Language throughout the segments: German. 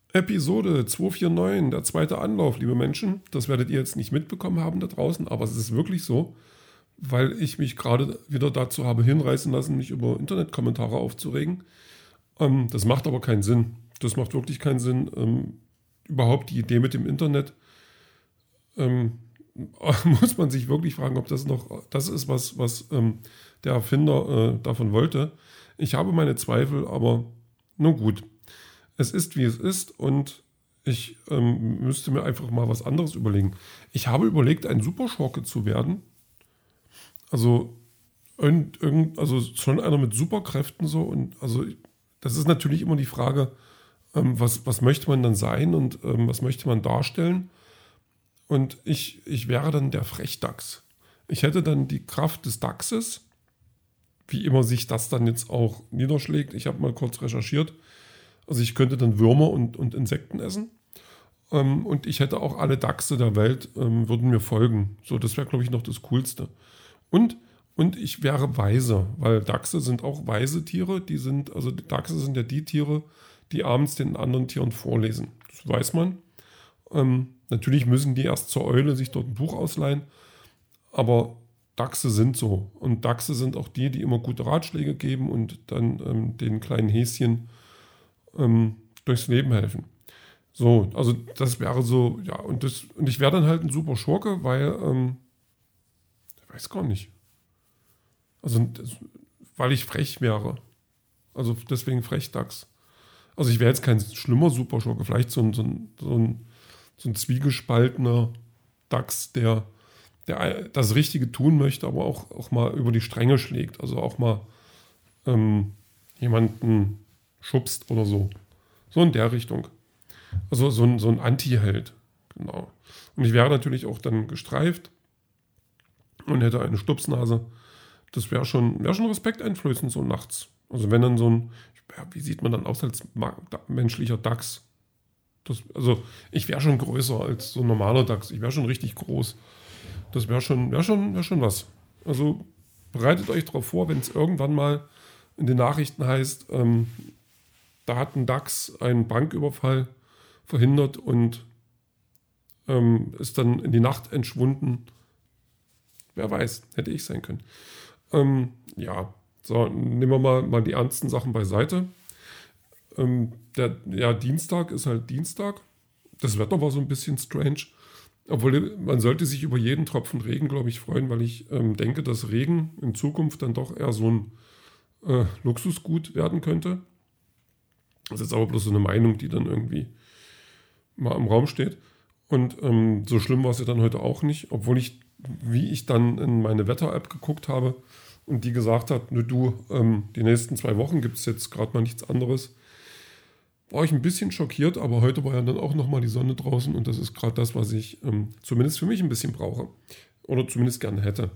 Episode 249, der zweite Anlauf, liebe Menschen. Das werdet ihr jetzt nicht mitbekommen haben da draußen, aber es ist wirklich so, weil ich mich gerade wieder dazu habe hinreißen lassen, mich über Internetkommentare aufzuregen. Das macht aber keinen Sinn. Das macht wirklich keinen Sinn. Überhaupt die Idee mit dem Internet, muss man sich wirklich fragen, ob das noch das ist, was der Erfinder davon wollte. Ich habe meine Zweifel, aber nun gut. Es ist, wie es ist und ich müsste mir einfach mal was anderes überlegen. Ich habe überlegt, ein Superschurke zu werden. Also, also schon einer mit Superkräften so. Und also das ist natürlich immer die Frage, was möchte man dann sein und was möchte man darstellen. Und ich wäre dann der Frechdachs. Ich hätte dann die Kraft des Dachses, wie immer sich das dann jetzt auch niederschlägt. Ich habe mal kurz recherchiert. Also ich könnte dann Würmer und Insekten essen. Und ich hätte auch alle Dachse der Welt, würden mir folgen. So, das wäre, glaube ich, noch das Coolste. Und ich wäre weise, weil Dachse sind auch weise Tiere. Also die Dachse sind ja die Tiere, die abends den anderen Tieren vorlesen. Das weiß man. Natürlich müssen die erst zur Eule sich dort ein Buch ausleihen. Aber Dachse sind so. Und Dachse sind auch die immer gute Ratschläge geben und dann den kleinen Häschen durchs Leben helfen. So, also das wäre so, ja, und ich wäre dann halt ein super Schurke, weil, ich weiß gar nicht. Also, weil ich frech wäre. Also deswegen Frechdachs. Also ich wäre jetzt kein schlimmer Superschurke, vielleicht so ein zwiegespaltener Dachs, der das Richtige tun möchte, aber auch mal über die Stränge schlägt. Also auch mal jemanden schubst oder so. So in der Richtung. Also so ein Anti-Held. Genau. Und ich wäre natürlich auch dann gestreift und hätte eine Stupsnase. Das wäre schon respekteinflößend so nachts. Also wenn dann wie sieht man dann aus als menschlicher Dachs? Also ich wäre schon größer als so ein normaler Dachs. Ich wäre schon richtig groß. Das wäre schon was. Also bereitet euch darauf vor, wenn es irgendwann mal in den Nachrichten heißt, da hat ein Dachs einen Banküberfall verhindert und ist dann in die Nacht entschwunden. Wer weiß, hätte ich sein können. Ja, so, nehmen wir mal die ernsten Sachen beiseite. Dienstag ist halt Dienstag. Das Wetter war so ein bisschen strange. Obwohl man sollte sich über jeden Tropfen Regen, glaube ich, freuen, weil ich denke, dass Regen in Zukunft dann doch eher so ein Luxusgut werden könnte. Das ist jetzt aber bloß so eine Meinung, die dann irgendwie mal im Raum steht. Und so schlimm war es ja dann heute auch nicht, obwohl wie ich dann in meine Wetter-App geguckt habe und die gesagt hat, die nächsten 2 Wochen gibt es jetzt gerade mal nichts anderes, war ich ein bisschen schockiert, aber heute war ja dann auch nochmal die Sonne draußen und das ist gerade das, was ich zumindest für mich ein bisschen brauche oder zumindest gerne hätte.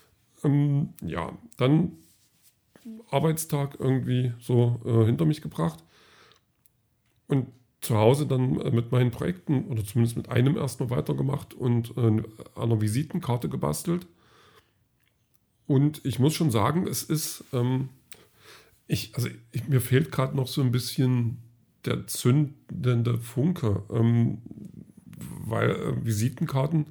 Dann Arbeitstag irgendwie so hinter mich gebracht und zu Hause dann mit meinen Projekten oder zumindest mit einem erstmal weitergemacht und einer Visitenkarte gebastelt. Und ich muss schon sagen, es ist, mir fehlt gerade noch so ein bisschen der zündende Funke, weil Visitenkarten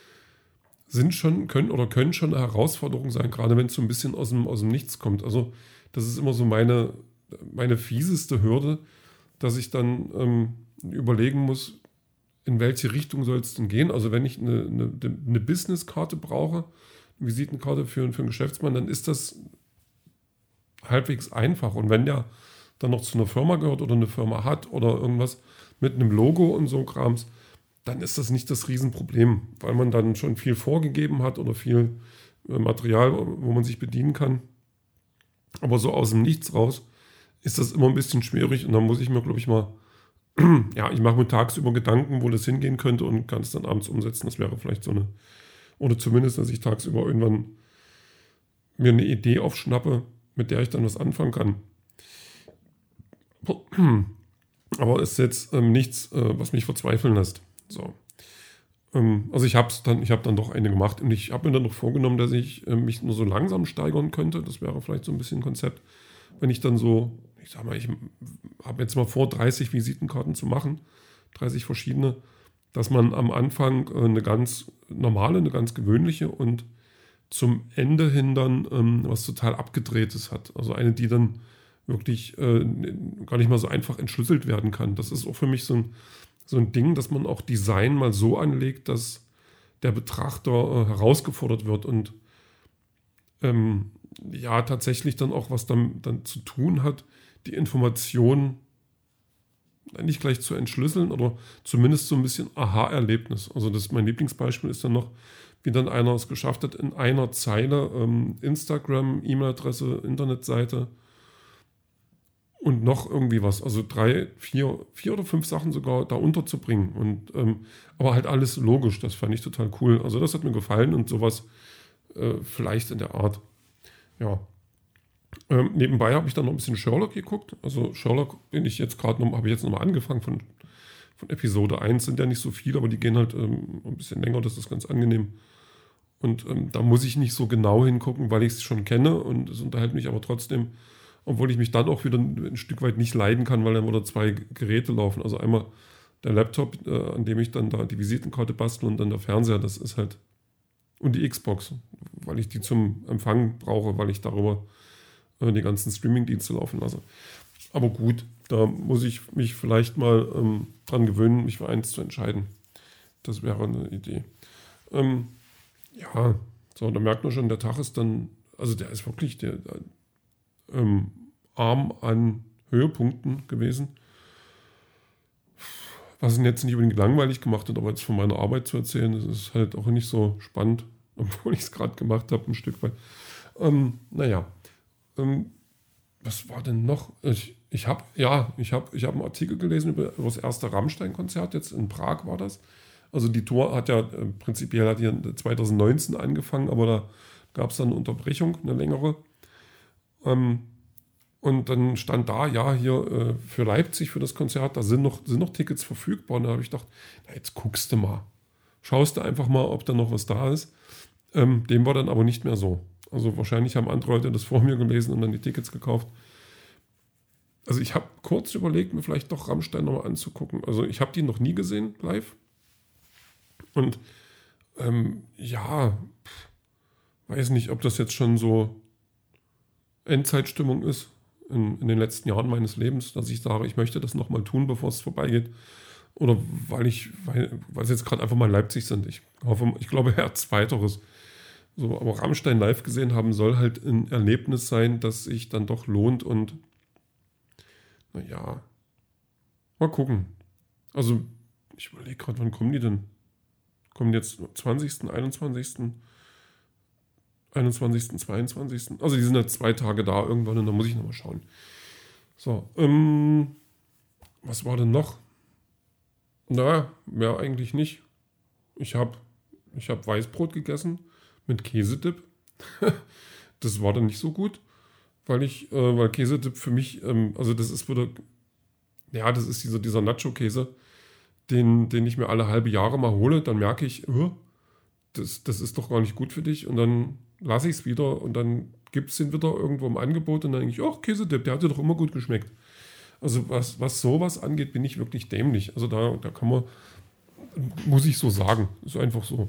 können schon eine Herausforderung sein, gerade wenn es so ein bisschen aus dem Nichts kommt. Also das ist immer so meine fieseste Hürde, dass ich dann überlegen muss, in welche Richtung soll es denn gehen. Also wenn ich eine Businesskarte brauche, eine Visitenkarte für einen Geschäftsmann, dann ist das halbwegs einfach. Und wenn der dann noch zu einer Firma gehört oder eine Firma hat oder irgendwas mit einem Logo und so Krams, dann ist das nicht das Riesenproblem, weil man dann schon viel vorgegeben hat oder viel Material, wo man sich bedienen kann. Aber so aus dem Nichts raus ist das immer ein bisschen schwierig und dann muss ich mir, glaube ich, mal, ich mache mir tagsüber Gedanken, wo das hingehen könnte und kann es dann abends umsetzen. Das wäre vielleicht oder zumindest, dass ich tagsüber irgendwann mir eine Idee aufschnappe, mit der ich dann was anfangen kann. Aber es ist jetzt nichts, was mich verzweifeln lässt. So. Also ich habe dann doch eine gemacht und ich habe mir dann noch vorgenommen, dass ich mich nur so langsam steigern könnte. Das wäre vielleicht so ein bisschen ein Konzept, wenn ich dann so, ich sag mal, ich habe jetzt mal vor, 30 Visitenkarten zu machen, 30 verschiedene, dass man am Anfang eine ganz normale, eine ganz gewöhnliche und zum Ende hin dann was total Abgedrehtes hat. Also eine, die dann wirklich gar nicht mal so einfach entschlüsselt werden kann. Das ist auch für mich so ein Ding, dass man auch Design mal so anlegt, dass der Betrachter herausgefordert wird und ja, tatsächlich dann auch was dann zu tun hat, die Information nicht gleich zu entschlüsseln oder zumindest so ein bisschen Aha-Erlebnis. Also mein Lieblingsbeispiel ist dann noch, wie dann einer es geschafft hat, in einer Zeile Instagram, E-Mail-Adresse, Internetseite und noch irgendwie was, also 3, 4 oder 5 Sachen sogar da unterzubringen. Und, aber halt alles logisch, das fand ich total cool. Also das hat mir gefallen und sowas vielleicht in der Art. Ja. Nebenbei habe ich dann noch ein bisschen Sherlock geguckt. Also Sherlock habe ich jetzt nochmal angefangen von Episode 1. Sind ja nicht so viele, aber die gehen halt ein bisschen länger, das ist ganz angenehm. Und da muss ich nicht so genau hingucken, weil ich es schon kenne und es unterhält mich aber trotzdem, obwohl ich mich dann auch wieder ein Stück weit nicht leiden kann, weil dann wieder 2 Geräte laufen. Also einmal der Laptop, an dem ich dann da die Visitenkarte bastel und dann der Fernseher, das ist halt, und die Xbox, weil ich die zum Empfang brauche, weil ich darüber die ganzen Streaming-Dienste laufen lasse. Aber gut, da muss ich mich vielleicht mal dran gewöhnen, mich für eins zu entscheiden. Das wäre eine Idee. Ja, so, da merkt man schon, der Tag ist dann, also der ist wirklich arm an Höhepunkten gewesen. Was ihn jetzt nicht unbedingt langweilig gemacht hat, aber jetzt von meiner Arbeit zu erzählen, das ist halt auch nicht so spannend, obwohl ich es gerade gemacht habe, ein Stück weit. Naja, was war denn noch? Ich habe einen Artikel gelesen über das erste Rammstein-Konzert, jetzt in Prag war das. Also die Tour hat ja prinzipiell hat ja 2019 angefangen, aber da gab es dann eine Unterbrechung, eine längere. Und dann stand da, ja, hier für Leipzig, für das Konzert, da sind noch Tickets verfügbar. Und da habe ich gedacht, na, jetzt guckst du mal. Schaust du einfach mal, ob da noch was da ist. Dem war dann aber nicht mehr so. Also wahrscheinlich haben andere Leute das vor mir gelesen und dann die Tickets gekauft. Also ich habe kurz überlegt, mir vielleicht doch Rammstein nochmal anzugucken. Also ich habe die noch nie gesehen, live. Und ja, weiß nicht, ob das jetzt schon so Endzeitstimmung ist in den letzten Jahren meines Lebens, dass ich sage, ich möchte das nochmal tun, bevor es vorbeigeht. Oder weil sie jetzt gerade einfach mal in Leipzig sind. Ich glaube eher zweiteres. So, aber Rammstein live gesehen haben soll halt ein Erlebnis sein, das sich dann doch lohnt und naja, mal gucken. Also ich überlege gerade, wann kommen die denn? Kommen jetzt 20., 21., 22. Also die sind jetzt 2 Tage da irgendwann und dann muss ich nochmal schauen. So, was war denn noch? Na, mehr eigentlich nicht. Ich hab Weißbrot gegessen mit Käsedip. Das war dann nicht so gut, weil Käsedip für mich, also das ist wieder, ja, das ist dieser Nacho-Käse, den ich mir alle halbe Jahre mal hole. Dann merke ich, das ist doch gar nicht gut für dich und dann lasse ich es wieder und dann gibt es den wieder irgendwo im Angebot und dann denke ich, oh, Käsedip, der hat dir doch immer gut geschmeckt. Also was sowas angeht, bin ich wirklich dämlich. Also da kann man, muss ich so sagen, ist einfach so.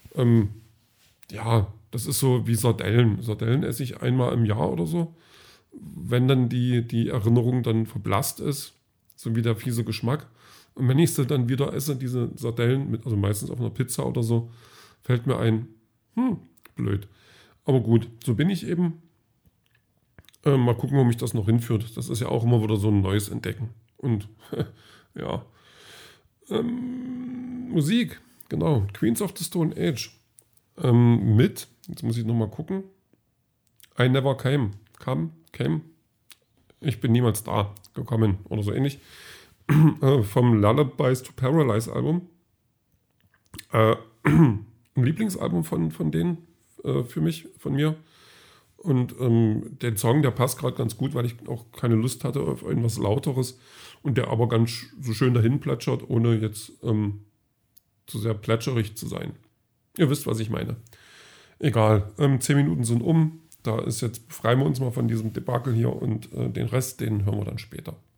Ja, das ist so wie Sardellen. Sardellen esse ich einmal im Jahr oder so. Wenn dann die Erinnerung dann verblasst ist, so wie der fiese Geschmack. Und wenn ich sie dann wieder esse, diese Sardellen, also meistens auf einer Pizza oder so, fällt mir ein, blöd. Aber gut, so bin ich eben. Mal gucken, wo mich das noch hinführt. Das ist ja auch immer wieder so ein neues Entdecken. Und ja. Musik, genau. Queens of the Stone Age. Jetzt muss ich nochmal gucken. I Never Came. Came. Ich bin niemals da gekommen oder so ähnlich. Vom Lullabies to Paralyze Album. Ein Lieblingsalbum von denen, von mir. Und der Song, der passt gerade ganz gut, weil ich auch keine Lust hatte auf irgendwas Lauteres und der aber ganz so schön dahin plätschert, ohne jetzt zu sehr plätscherig zu sein. Ihr wisst, was ich meine. Egal, 10 Minuten sind um. da ist jetzt, befreien wir uns mal von diesem Debakel hier und den Rest, den hören wir dann später.